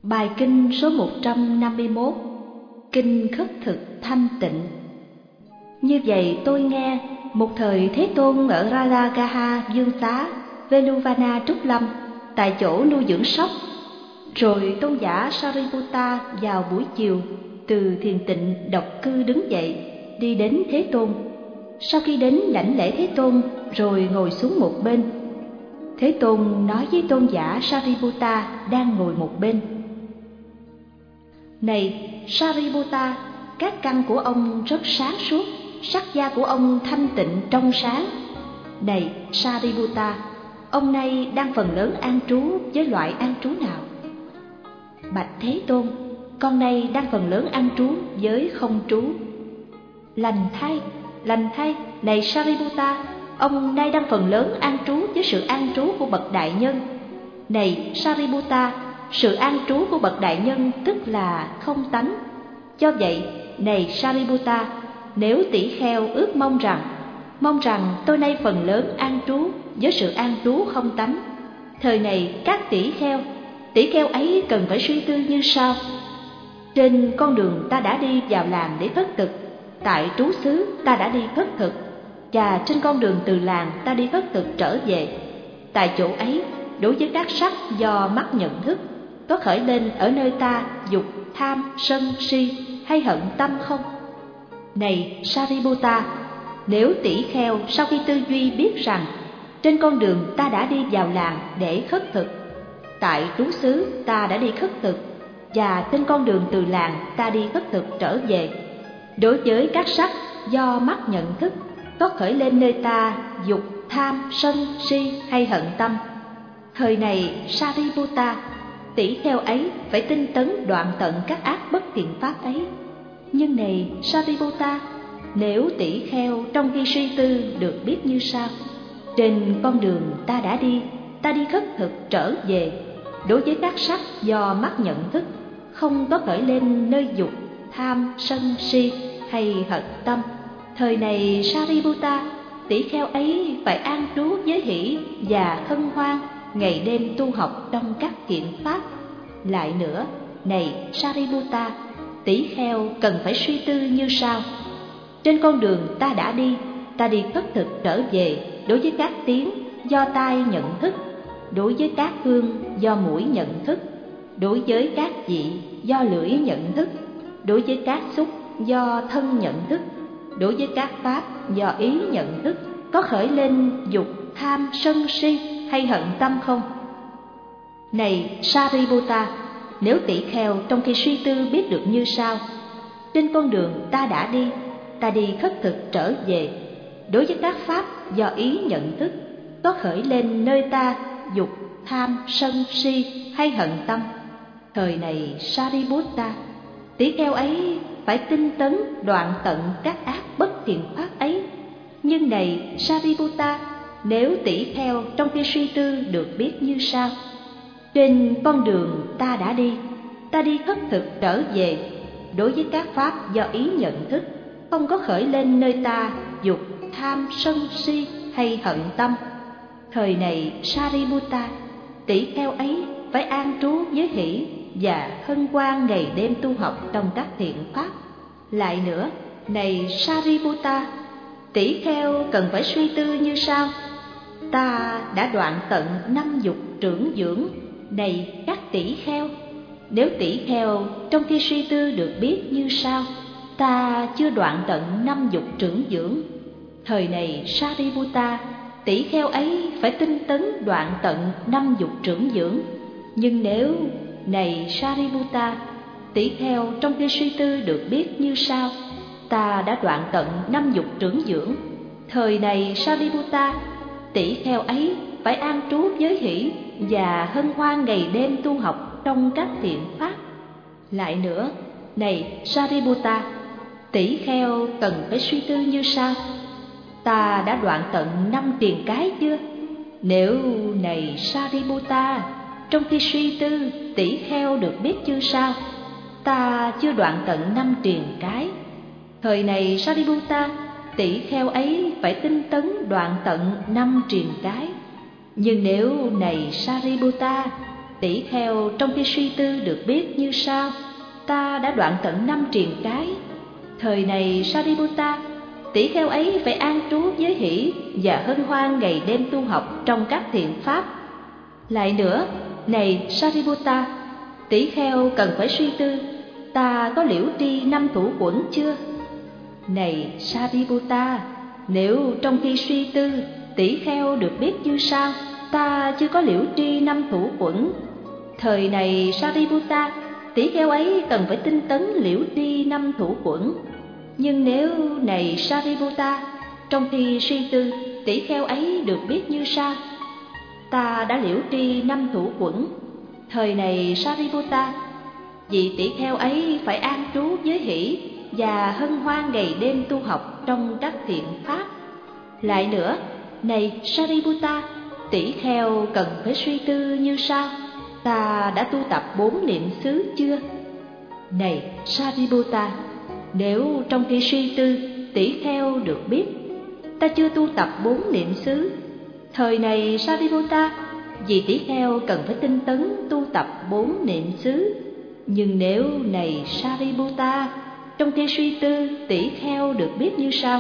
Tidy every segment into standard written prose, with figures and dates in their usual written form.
Bài kinh số 151, Kinh Khất Thực Thanh Tịnh. Như vậy tôi nghe, một thời Thế Tôn ở Rajagaha Dương Xá, Veluvana Trúc Lâm, tại chỗ nuôi dưỡng sóc. Rồi tôn giả Sariputta vào buổi chiều từ thiền tịnh độc cư đứng dậy, đi đến Thế Tôn. Sau khi đến đảnh lễ Thế Tôn, rồi ngồi xuống một bên. Thế Tôn nói với tôn giả Sariputta đang ngồi một bên: Này Sariputta, các căn của ông rất sáng suốt, sắc da của ông thanh tịnh trong sáng. Này Sariputta, ông nay đang phần lớn an trú với loại an trú nào? Bạch Thế Tôn, con nay đang phần lớn an trú với không trú. Lành thay, này Sariputta, ông nay đang phần lớn an trú với sự an trú của bậc đại nhân. Này Sariputta, sự an trú của bậc đại nhân tức là không tánh. Do vậy, này Sariputta, nếu tỷ kheo ước mong rằng tôi nay phần lớn an trú với sự an trú không tánh, thời này các tỷ kheo ấy cần phải suy tư như sau: trên con đường ta đã đi vào làng để khất thực, tại trú xứ ta đã đi khất thực, và trên con đường từ làng ta đi khất thực trở về. Tại chỗ ấy, đối với các sắc do mắt nhận thức, có khởi lên ở nơi ta dục, tham, sân, si hay hận tâm không? Này Sariputta, nếu tỷ kheo sau khi tư duy biết rằng trên con đường ta đã đi vào làng để khất thực, tại trú xứ ta đã đi khất thực, và trên con đường từ làng ta đi khất thực trở về, đối với các sắc do mắt nhận thức, có khởi lên nơi ta dục, tham, sân, si hay hận tâm, thời này Sariputta, tỷ kheo ấy phải tinh tấn đoạn tận các ác bất thiện pháp ấy. Nhưng này Sariputta, nếu tỷ kheo trong khi suy tư được biết như sau: trên con đường ta đi khất thực trở về, đối với các sắc do mắt nhận thức, không có khởi lên nơi dục, tham, sân, si hay hận tâm, thời này Sariputta, tỷ kheo ấy phải an trú với hỷ và hân hoan, ngày đêm tu học trong các thiện pháp. Lại nữa, này Sariputta, tỷ kheo cần phải suy tư như sau: trên con đường ta đi khất thực trở về, đối với các tiếng do tai nhận thức, đối với các hương do mũi nhận thức, đối với các vị do lưỡi nhận thức, đối với các xúc do thân nhận thức, đối với các pháp do ý nhận thức, có khởi lên dục, tham, sân, si hay hận tâm không? Này Sariputta, nếu tỷ kheo trong khi suy tư biết được như sau: trên con đường ta đi khất thực trở về, đối với các pháp do ý nhận thức, có khởi lên nơi ta dục, tham, sân, si hay hận tâm, thời này Sariputta, tỷ kheo ấy phải tinh tấn đoạn tận các ác bất thiện pháp ấy. Nhưng này Sariputta, nếu tỷ kheo trong khi suy tư được biết như sau: trên con đường ta đi khất thực trở về, đối với các pháp do ý nhận thức, không có khởi lên nơi ta dục, tham, sân, si hay hận tâm, thời này Sariputta, tỷ kheo ấy phải an trú với hỷ và hân hoan ngày đêm tu học trong các thiện pháp. Lại nữa, này Sariputta, tỷ kheo cần phải suy tư như sau: ta đã đoạn tận 5 dục trưởng dưỡng. Này các tỷ kheo, nếu tỷ kheo trong khi suy tư được biết như sau: ta chưa đoạn tận 5 dục trưởng dưỡng, thời này Sariputta, tỷ kheo ấy phải tinh tấn đoạn tận 5 dục trưởng dưỡng. Nhưng nếu, này Sariputta, tỷ kheo trong khi suy tư được biết như sau: ta đã đoạn tận 5 dục trưởng dưỡng, thời này Sariputta, tỷ kheo ấy phải an trú với hỷ và hân hoan ngày đêm tu học trong các thiện pháp. Lại nữa, này Sariputta, tỷ kheo cần phải suy tư như sau: ta đã đoạn tận 5 triền cái chưa? Nếu, này Sariputta, trong khi suy tư tỷ kheo được biết như sau: ta chưa đoạn tận 5 triền cái, thời này Sariputta, tỷ kheo ấy phải tinh tấn đoạn tận 5 triền cái. Nhưng nếu, này Sariputta, tỷ kheo trong khi suy tư được biết như sau: ta đã đoạn tận 5 triền cái. Thời này Sariputta, tỷ kheo ấy phải an trú giới hỷ và hân hoan ngày đêm tu học trong các thiện pháp. Lại nữa, này Sariputta, tỷ kheo cần phải suy tư: ta có liễu tri 5 thủ quẩn chưa? Này Sariputta, nếu trong khi suy tư tỷ kheo được biết như sau: ta chưa có liễu tri 5 thủ quẩn. Thời này Sariputta, tỷ kheo ấy cần phải tinh tấn liễu tri 5 thủ quẩn. Nhưng nếu, này Sariputta, trong khi suy tư tỷ kheo ấy được biết như sau: ta đã liễu tri 5 thủ quẩn. Thời này Sariputta, vị tỷ kheo ấy phải an trú giới hỷ và hân hoan ngày đêm tu học trong các thiện pháp. Lại nữa, này Sariputta, tỷ kheo cần phải suy tư như sau: ta đã tu tập 4 niệm xứ chưa? Này Sariputta, nếu trong khi suy tư tỷ kheo được biết ta chưa tu tập 4 niệm xứ. Thời này Sariputta, vì tỷ kheo cần phải tinh tấn tu tập 4 niệm xứ. Nhưng nếu, này Sariputta, trong khi suy tư tỷ kheo được biết như sau: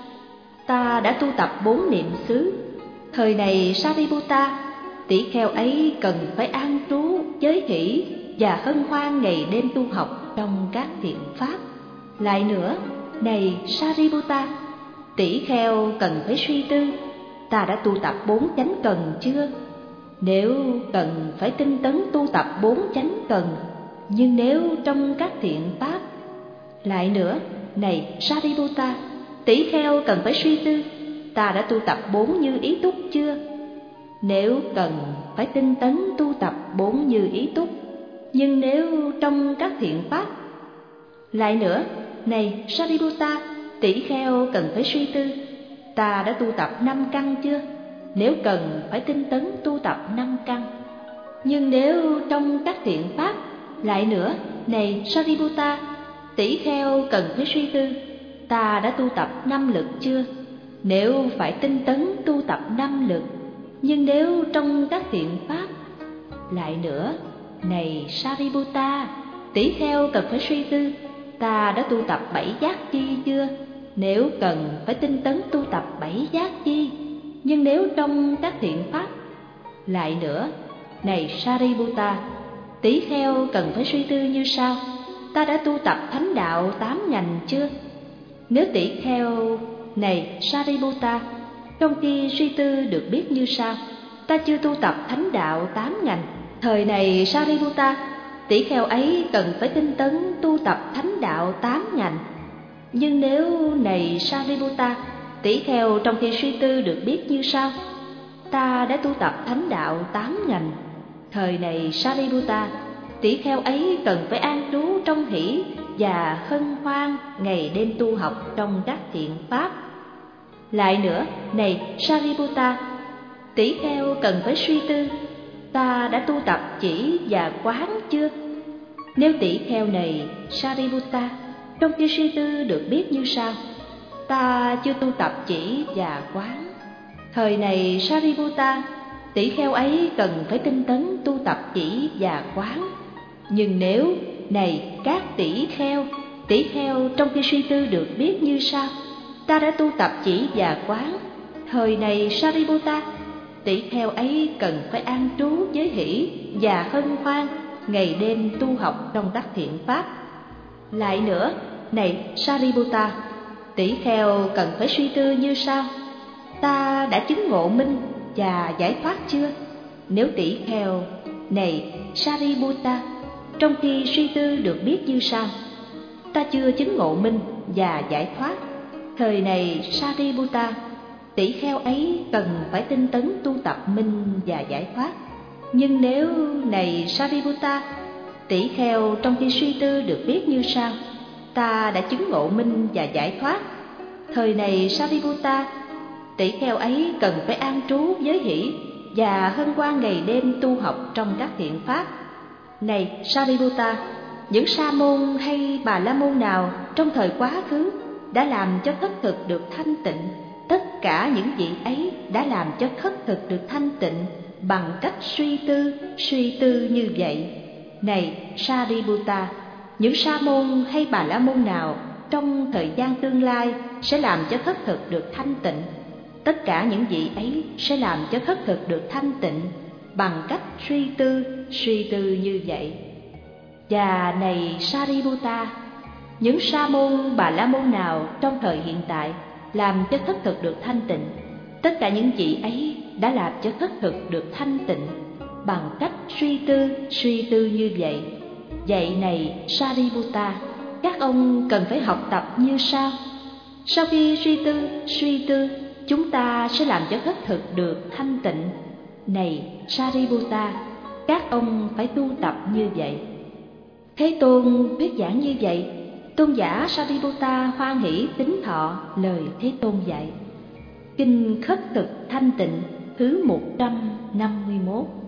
ta đã tu tập 4 niệm xứ. Thời này Sariputta, tỷ kheo ấy cần phải an trú giới hỷ và hân hoan ngày đêm tu học trong các thiện pháp. Lại nữa, này Sariputta, tỷ kheo cần phải suy tư: ta đã tu tập 4 chánh cần chưa? Nếu cần phải tinh tấn tu tập 4 chánh cần. Nhưng nếu trong các thiện pháp. Lại nữa, này Sariputta, tỷ kheo cần phải suy tư: ta đã tu tập 4 như ý túc chưa? Nếu cần phải tinh tấn tu tập 4 như ý túc. Nhưng nếu trong các thiện pháp. Lại nữa, này Sariputta, tỷ kheo cần phải suy tư: ta đã tu tập 5 căn chưa? Nếu cần phải tinh tấn tu tập 5 căn. Nhưng nếu trong các thiện pháp. Lại nữa, này Sariputta, tỷ kheo cần phải suy tư: ta đã tu tập 5 lực chưa? Nếu phải tinh tấn tu tập 5 lực. Nhưng nếu trong các thiện pháp. Lại nữa, này Sariputta, tỷ kheo cần phải suy tư: ta đã tu tập 7 giác chi chưa? Nếu cần phải tinh tấn tu tập 7 giác chi. Nhưng nếu trong các thiện pháp. Lại nữa, này Sariputta, tỷ kheo cần phải suy tư như sau: ta đã tu tập thánh đạo 8 ngành chưa? Nếu tỷ kheo, này Sariputta, trong khi suy tư được biết như sau: ta chưa tu tập thánh đạo 8 ngành. Thời này Sariputta, tỷ kheo ấy cần phải tinh tấn tu tập thánh đạo 8 ngành. Nhưng nếu, này Sariputta, tỷ kheo trong khi suy tư được biết như sau: ta đã tu tập thánh đạo 8 ngành. Thời này Sariputta, tỷ kheo ấy cần phải an trú trong hỷ và hân hoan ngày đêm tu học trong các thiện pháp. Lại nữa, này Sariputta, tỷ kheo cần phải suy tư: ta đã tu tập chỉ và quán chưa? Nếu tỷ kheo này Sariputta trong khi suy tư được biết như sau: ta chưa tu tập chỉ và quán. Thời này Sariputta, tỷ kheo ấy cần phải tinh tấn tu tập chỉ và quán. Nhưng nếu, này các tỷ kheo trong khi suy tư được biết như sau: ta đã tu tập chỉ và quán. Thời này Sariputta, tỷ kheo ấy cần phải an trú giới hỷ và hân hoan ngày đêm tu học trong các thiện pháp. Lại nữa, này Sariputta, tỷ kheo cần phải suy tư như sau: ta đã chứng ngộ minh và giải thoát chưa? Nếu tỷ kheo, này Sariputta, trong khi suy tư được biết như sau: ta chưa chứng ngộ minh và giải thoát. Thời này Sariputta, tỷ kheo ấy cần phải tinh tấn tu tập minh và giải thoát. Nhưng nếu, này Sariputta, tỷ kheo trong khi suy tư được biết như sau: ta đã chứng ngộ minh và giải thoát. Thời này Sariputta, tỷ kheo ấy cần phải an trú giới hỷ và hân hoan ngày đêm tu học trong các thiện pháp. Này Sariputta, những sa môn hay bà la môn nào trong thời quá khứ đã làm cho khất thực được thanh tịnh, tất cả những vị ấy đã làm cho khất thực được thanh tịnh bằng cách suy tư như vậy. Này Sariputta, những sa môn hay bà la môn nào trong thời gian tương lai sẽ làm cho thất thực được thanh tịnh, tất cả những vị ấy sẽ làm cho thất thực được thanh tịnh bằng cách suy tư như vậy. Và này Sariputta, những sa môn bà la môn nào trong thời hiện tại làm cho thất thực được thanh tịnh, tất cả những vị ấy đã làm cho thất thực được thanh tịnh bằng cách suy tư như vậy. Vậy này Sariputta, các ông cần phải học tập như sau. Sau khi suy tư, chúng ta sẽ làm cho thất thực được thanh tịnh. Này Sariputta, các ông phải tu tập như vậy. Thế Tôn thuyết giảng như vậy, tôn giả Sariputta hoan hỷ tín thọ lời Thế Tôn dạy. Kinh Khất Thực Thanh Tịnh thứ 151.